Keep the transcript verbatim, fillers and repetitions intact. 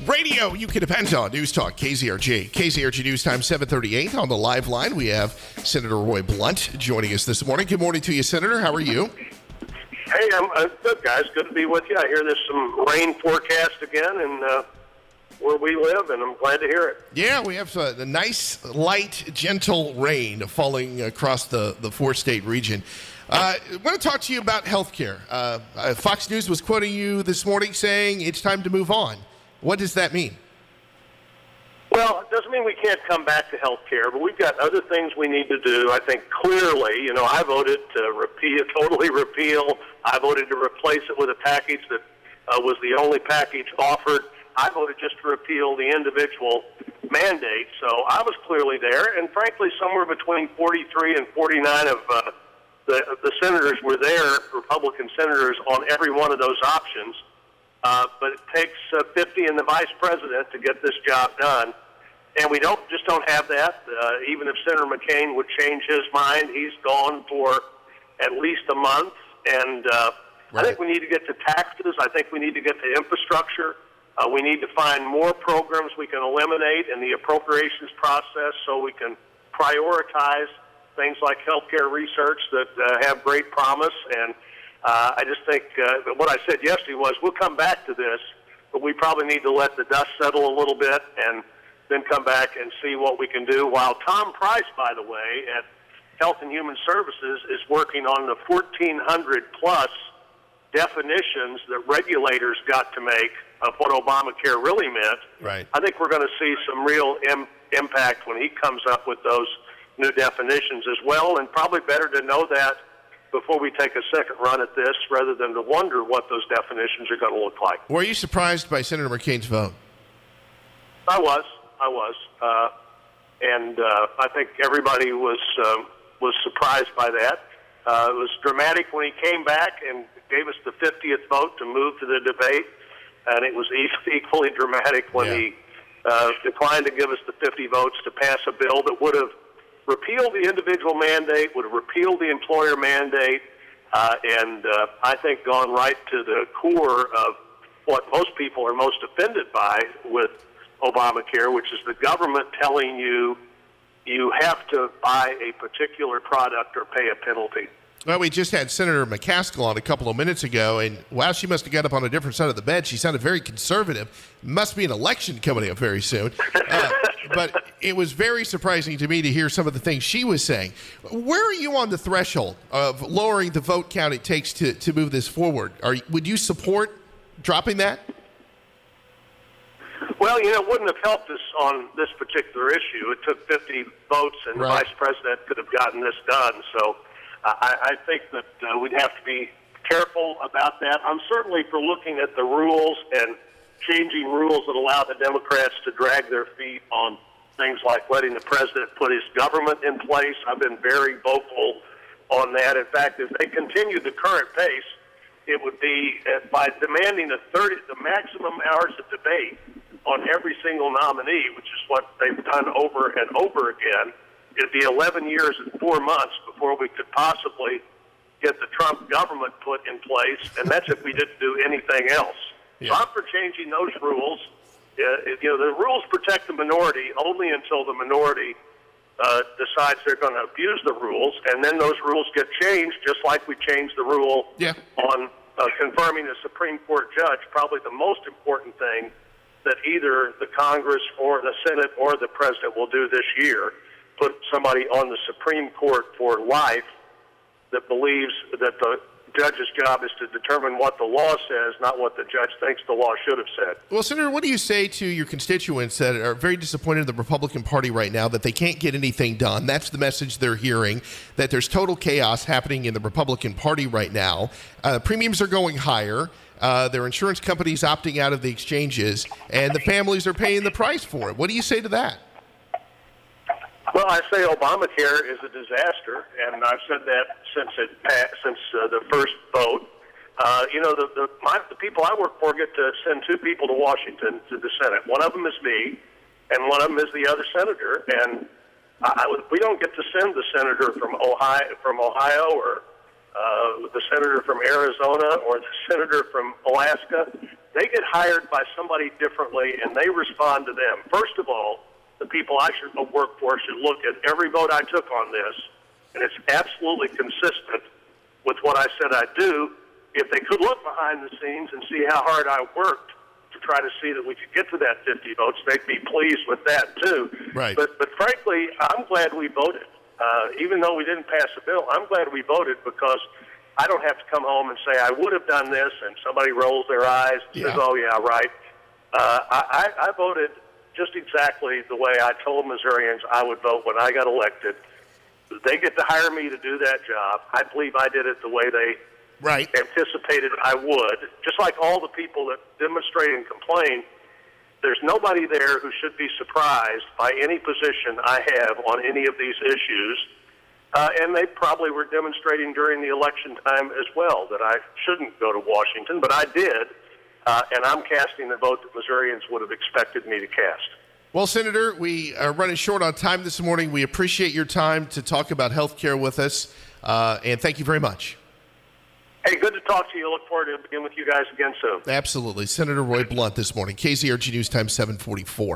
Radio you can depend on. News Talk, K Z R G. K Z R G News Time, seven thirty-eight. On the live line, we have Senator Roy Blunt joining us this morning. Good morning to you, Senator. How are you? Hey, I'm uh, good, guys. Good to be with you. I hear there's some rain forecast again and uh, where we live, and I'm glad to hear it. Yeah, we have a, a nice, light, gentle rain falling across the, the four-state region. Uh, I want to talk to you about health care. Uh, uh, Fox News was quoting you this morning saying it's time to move on. What does that mean? Well, it doesn't mean we can't come back to health care, but we've got other things we need to do. I think clearly, you know, I voted to repeal, totally repeal. I voted to replace it with a package that uh, was the only package offered. I voted just to repeal the individual mandate. So I was clearly there, and frankly, somewhere between forty-three and forty-nine of uh, the, the senators were there, Republican senators, on every one of those options. Uh, but it takes uh, fifty and the vice president to get this job done. And we don't just don't have that. Uh, even if Senator McCain would change his mind, he's gone for at least a month. And uh, right. I think we need to get to taxes. I think we need to get to infrastructure. Uh, we need to find more programs we can eliminate in the appropriations process so we can prioritize things like healthcare research that uh, have great promise. And uh, I just think uh, what I said yesterday was we'll come back to this, but we probably need to let the dust settle a little bit and then come back and see what we can do. While Tom Price, by the way, at Health and Human Services is working on the fourteen hundred plus definitions that regulators got to make of what Obamacare really meant. Right. I think we're going to see some real im- impact when he comes up with those new definitions as well, and probably better to know that before we take a second run at this rather than to wonder what those definitions are going to look like. Were you surprised by Senator McCain's vote? I was. I was. Uh, and uh, I think everybody was um, was surprised by that. Uh, it was dramatic when he came back and gave us the fiftieth vote to move to the debate, and it was equally dramatic when yeah. he uh, declined to give us the fifty votes to pass a bill that would have repealed the individual mandate, would have repealed the employer mandate, uh, and uh, I think gone right to the core of what most people are most offended by with Obamacare, which is the government telling you you have to buy a particular product or pay a penalty. Well, we just had Senator McCaskill on a couple of minutes ago, and wow, she must have got up on a different side of the bed. She sounded very conservative. Must be an election coming up very soon. Uh, but it was very surprising to me to hear some of the things she was saying. Where are you on the threshold of lowering the vote count it takes to, to move this forward? Are, would you support dropping that? Well, you know, it wouldn't have helped us on this particular issue. It took fifty votes, and right. the vice president could have gotten this done. So uh, I, I think that uh, we'd have to be careful about that. I'm certainly for looking at the rules and changing rules that allow the Democrats to drag their feet on things like letting the president put his government in place. I've been very vocal on that. In fact, if they continue the current pace, it would be uh, by demanding the thirty, the maximum hours of debate on every single nominee, which is what they've done over and over again. It'd be eleven years and four months before we could possibly get the Trump government put in place, and that's if we didn't do anything else. Yeah. So I'm for changing those rules. Uh, you know, the rules protect the minority only until the minority uh, decides they're going to abuse the rules, and then those rules get changed, just like we changed the rule yeah. on uh, confirming a Supreme Court judge. Probably the most important thing that either the Congress or the Senate or the President will do this year, put somebody on the Supreme Court for life that believes that the judge's job is to determine what the law says, not what the judge thinks the law should have said. Well, Senator, what do you say to your constituents that are very disappointed in the Republican Party right now, that they can't get anything done? That's the message they're hearing, that there's total chaos happening in the Republican Party right now. Uh, premiums are going higher. Uh, their insurance companies opting out of the exchanges, and the families are paying the price for it. What do you say to that? Well, I say Obamacare is a disaster, and I've said that since it passed, since uh, the first vote. Uh, you know, the the, my, the people I work for get to send two people to Washington to the Senate. One of them is me, and one of them is the other senator. And I, I, we don't get to send the senator from Ohio, from Ohio, or uh, the senator from Arizona, or the senator from Alaska. they get hired by somebody differently, and they respond to them. First of all, the people I should work for should look at every vote I took on this, and it's absolutely consistent with what I said I'd do. If they could look behind the scenes and see how hard I worked to try to see that we could get to that fifty votes, they'd be pleased with that too. Right. But, but frankly, I'm glad we voted. Uh, even though we didn't pass a bill, I'm glad we voted because I don't have to come home and say I would have done this, and somebody rolls their eyes and Yeah. says, oh, yeah, right. Uh, I, I voted just exactly the way I told Missourians I would vote when I got elected. They get to hire me to do that job. I believe I did it the way they Right. anticipated I would. Just like all the people that demonstrate and complain, there's nobody there who should be surprised by any position I have on any of these issues. Uh, and they probably were demonstrating during the election time as well that I shouldn't go to Washington, but I did. Uh, and I'm casting the vote that Missourians would have expected me to cast. Well, Senator, we are running short on time this morning. We appreciate your time to talk about health care with us, uh, and thank you very much. Hey, good to talk to you. Look forward to being with you guys again soon. Absolutely. Senator Roy Blunt this morning, K Z R G News Time seven forty-four.